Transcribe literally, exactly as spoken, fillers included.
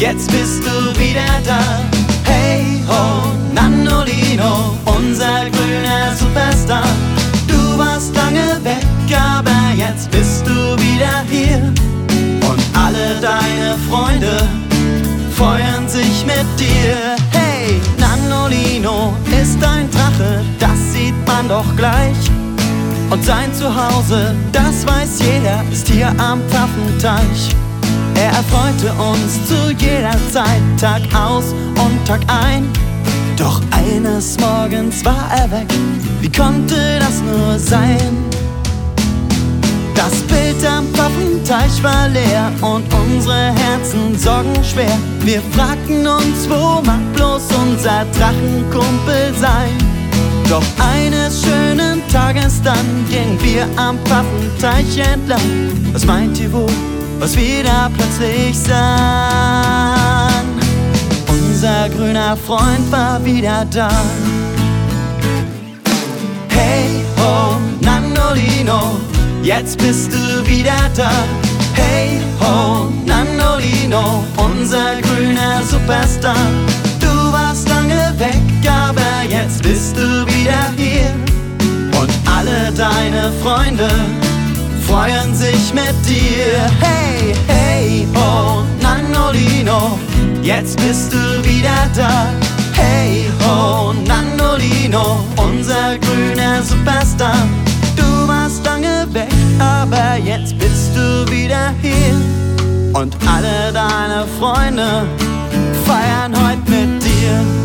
jetzt bist du wieder da. Hey ho, Nannolino, unser grüner Superstar. Du warst lange weg, aber jetzt bist du wieder hier. Und alle deine Freunde freuen sich mit dir. Hey, Nannolino ist ein Drache, das sieht man doch gleich. Und sein Zuhause, das weiß jeder, ist hier am Pfaffenteich. Er erfreute uns zu jeder Zeit, Tag aus und Tag ein. Doch eines Morgens war er weg, wie konnte das nur sein? Das Bild am Pfaffenteich war leer und unsere Herzen sorgenschwer. Wir fragten uns, wo mag bloß unser Drachenkumpel sein? Doch eines schönen Tages dann gingen wir am Pfaffenteich entlang. Was meint ihr wohl, was wir da plötzlich sahen? Unser grüner Freund war wieder da. Hey ho, Nannolino, jetzt bist du wieder da. Hey ho, Nannolino, unser grüner Superstar. Du warst lange weg, aber jetzt bist du wieder hier. Und alle deine Freunde freuen sich mit dir. Hey, hey, oh, Nannolino, jetzt bist du wieder da. Hey, oh, Nannolino, unser grüner Superstar. Du warst lange weg, aber jetzt bist du wieder hier. Und alle deine Freunde feiern heute mit dir.